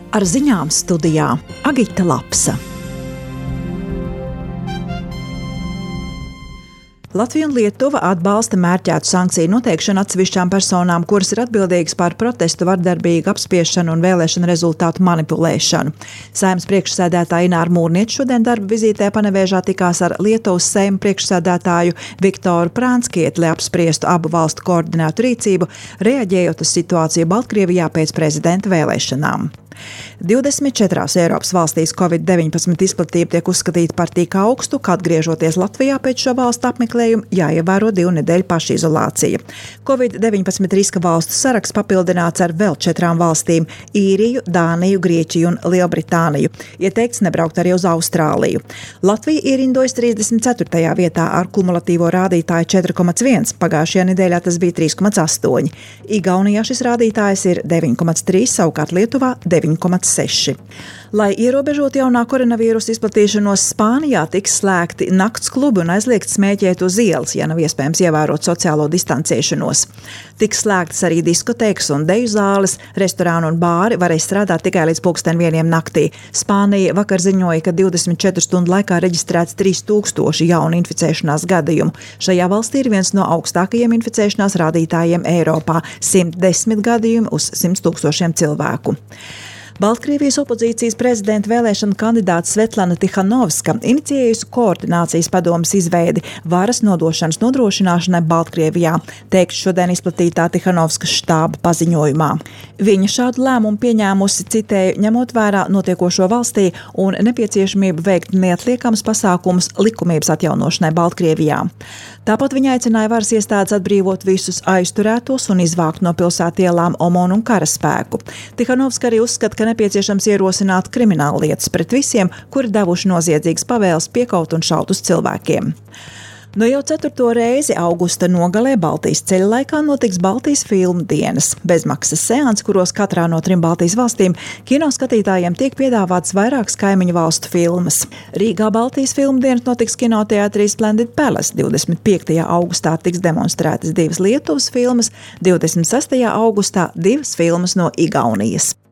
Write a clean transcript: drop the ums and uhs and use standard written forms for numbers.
Ar ziņām studijā Agita Lapsa. Latvija un Lietuva atbalsta mērķētu sankciju noteikšanu atsevišķām personām, kuras ir atbildīgas par protestu vardarbīgu apspiešanu un vēlēšanu rezultātu manipulēšanu. Saeimas priekšsēdētāja Ināra Mūrniece šodien darba vizītē Panevēžā tikās ar Lietuvas Saeimu priekšsēdētāju Viktoru Prānskieti, lai apspriestu abu valstu koordinētu rīcību, reaģējot uz situāciju Baltkrievijā pēc prezidenta vēlēšanām. 24 Eiropas valstīs Covid-19 izplatība tiek uzskatīta par tik augstu, ka atgriežoties Latvijā pēc šo valstu apmeklējumu jāievēro 2 nedēļu pašizolācija. Covid-19 riska valstu saraksts papildināts ar vēl 4 valstīm – Īriju, Dāniju, Grieķiju un Lielbritāniju. Ieteikts nebraukt arī uz Austrāliju. Latvija ierindojas 34. vietā ar kumulatīvo rādītāju 4,1. Pagājušajā nedēļā tas bija 3,8. Igaunijā šis rādītājs ir 9,3, savukārt Lietuvā 9,6. Lai ierobežotu jaunā koronavīrusa izplatīšanos, Spānijā tiks slēgti nakts klubi un aizliegts smēķēt uz ielas, ja nav iespējams ievērot sociālo distancēšanos. Tiks slēgtas arī diskotēkas un deju zāles, restorāni un bāri varēs strādāt tikai līdz 1:00 naktī. Spānija vakar ziņoja, ka 24 stundu laikā reģistrēts 3000 jaunu inficēšanās gadījumu. Šajā valstī ir viens no augstākajiem inficēšanās rādītājiem Eiropā – 110 gadījumi uz 100 000 cilvēku. Baltkrievijas opozīcijas prezidenta vēlēšana kandidāte Svetlana Tihanovska inicijējusi koordinācijas padomes izveidi varas nodošanas nodrošināšanai Baltkrievijā, teikts šodien izplatītā Tihanovskas štāba paziņojumā. Viņa šādu lēmumu pieņēmusi, citēju, ņemot vērā notiekošo valstī un nepieciešamību veikt neatliekamus pasākumus likumības atjaunošanai Baltkrievijā. Tāpat viņa aicināja varas iestādes atbrīvot visus aizturētos un izvākt no pilsētielām OMON un karaspēku. Tihanovska arī uzskata, ka nepieciešams ierosināt krimināllietas pret visiem, kuri devuši noziedzīgas pavēles piekaut un šaut uz cilvēkiem. No jau 4. reizi augusta nogalē Baltijas ceļa laikā notiks Baltijas filmu dienas. Bezmaksas seansi, kuros katrā no 3 Baltijas valstīm kinoskatītājiem tiek piedāvāts vairākas kaimiņu valstu filmas. Rīgā Baltijas filmu dienas notiks kinoteātrī Splendid Palace. 25. augustā tiks demonstrētas 2 Lietuvas filmas, 26. augustā 2 filmas no Igaunijas.